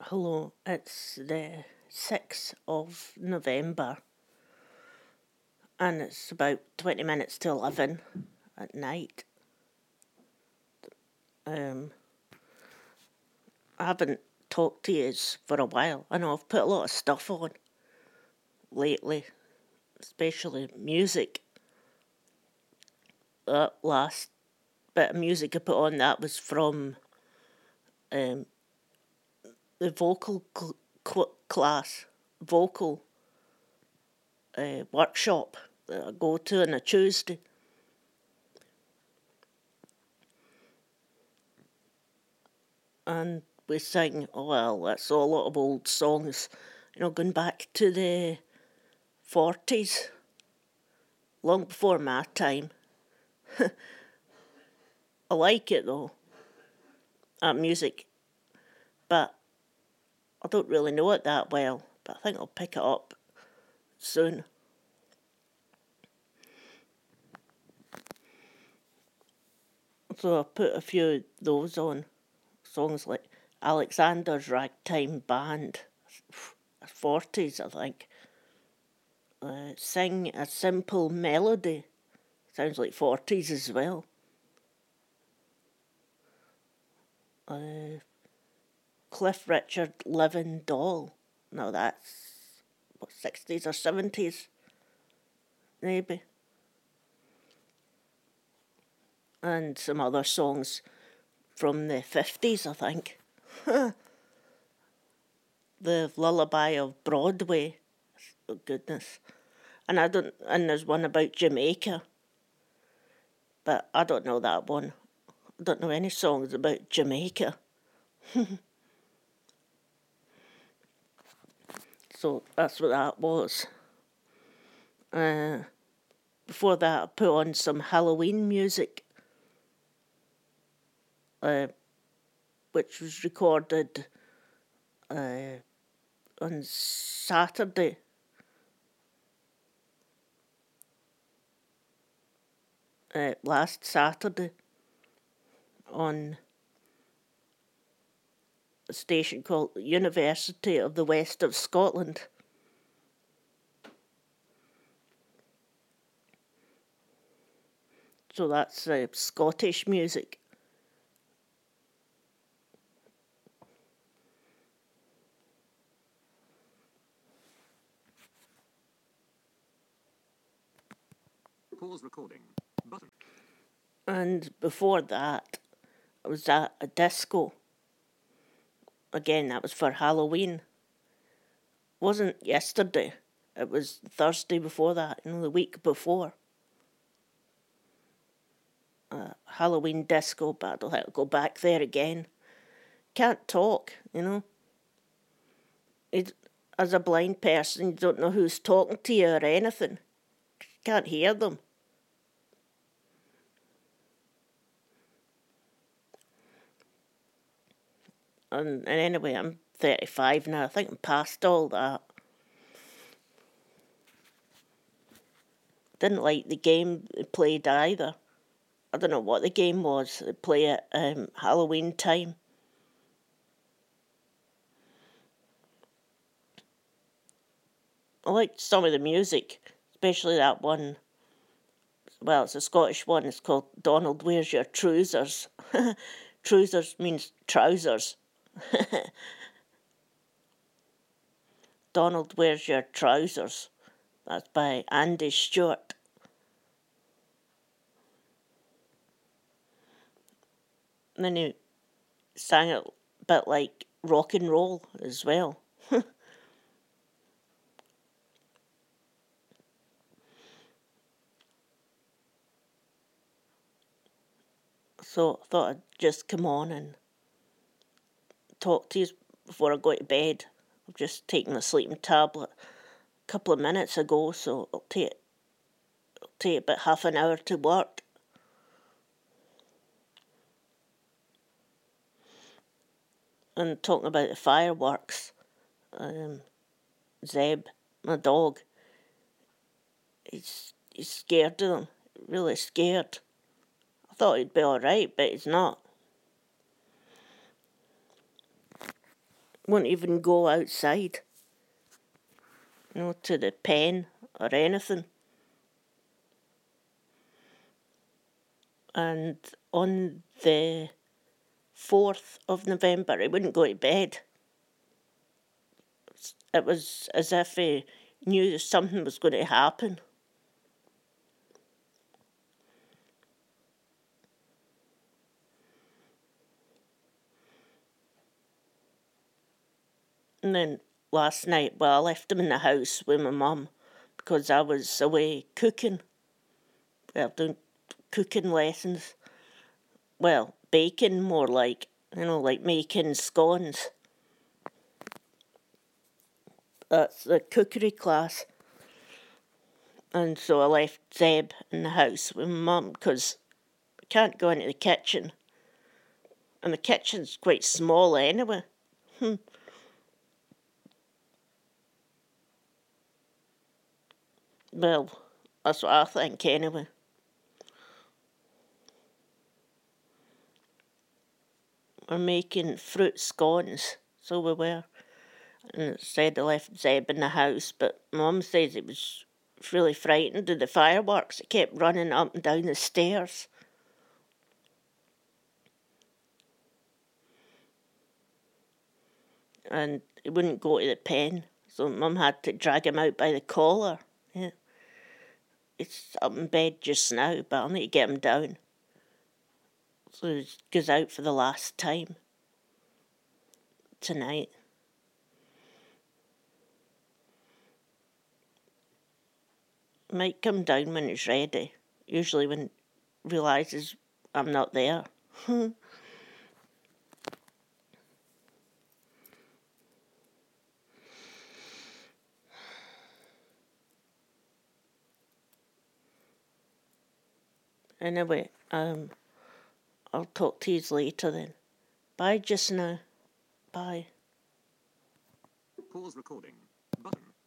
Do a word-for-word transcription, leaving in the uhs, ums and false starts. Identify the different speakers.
Speaker 1: Hello, it's the sixth of November and it's about twenty minutes to eleven at night. Um, I haven't talked to yous for a while. I know I've put a lot of stuff on lately, especially music. That last bit of music I put on, that was from um, the vocal cl- cl- class, vocal uh, workshop that I go to on a Tuesday. And we sing, oh, well, that's a lot of old songs, you know, going back to the forties, long before my time. I like it though, that music, but I don't really know it that well, but I think I'll pick it up soon. So I put a few of those on, songs like Alexander's Ragtime Band, forties I think. Uh, Sing a Simple Melody, sounds like forties as well. Uh, Cliff Richard Living Doll. No, that's what, sixties or seventies, maybe. And some other songs from the fifties, I think. The Lullaby of Broadway. Oh, goodness. And I don't. And there's one about Jamaica, but I don't know that one. I don't know any songs about Jamaica. So that's what that was. Uh, before that, I put on some Halloween music, uh, which was recorded uh, on Saturday. Uh, last Saturday on a station called University of the West of Scotland. So that's uh, Scottish music.
Speaker 2: Pause recording. Button.
Speaker 1: And before that, I was at a disco. Again, that was for Halloween. It wasn't yesterday. It was Thursday before that, you know, the week before. Uh, Halloween disco, but I don't think I'll go back there again. Can't talk, you know. It, as a blind person, you don't know who's talking to you or anything. Can't hear them. And, and anyway, I'm thirty-five now. I think I'm past all that. Didn't like the game they played either. I don't know what the game was. They play at um, Halloween time. I liked some of the music, especially that one. Well, it's a Scottish one. It's called Donald, Where's Your Trousers? Trousers means trousers. Donald, Where's Your Trousers? That's by Andy Stewart. And then he sang it a bit like rock and roll as well. So I thought I'd just come on and talk to you before I go to bed. I've just taken a sleeping tablet a couple of minutes ago, so it'll take, it'll take about half an hour to work. And talking about the fireworks, um, Zeb, my dog, he's, he's scared of them, really scared. I thought he'd be alright, but he's not. won't even go outside, you know, to the pen or anything. And on the fourth of November, he wouldn't go to bed. It was as if he knew something was going to happen. And then last night, well, I left him in the house with my mum because I was away cooking. Well, doing cooking lessons. Well, baking more like, you know, like making scones. That's the cookery class. And so I left Zeb in the house with my mum because I can't go into the kitchen. And the kitchen's quite small anyway. Hmm. Well, that's what I think anyway. We're making fruit scones, so we were. And it said I left Zeb in the house, but Mum says it was really frightened of the fireworks. It kept running up and down the stairs. And he wouldn't go to the pen, so Mum had to drag him out by the collar. Yeah. He's up in bed just now, but I'll need to get him down. So he goes out for the last time tonight. Might come down when he's ready. Usually when he realises I'm not there. Anyway, um, I'll talk to you later then. Bye just now. Bye.
Speaker 2: Pause recording.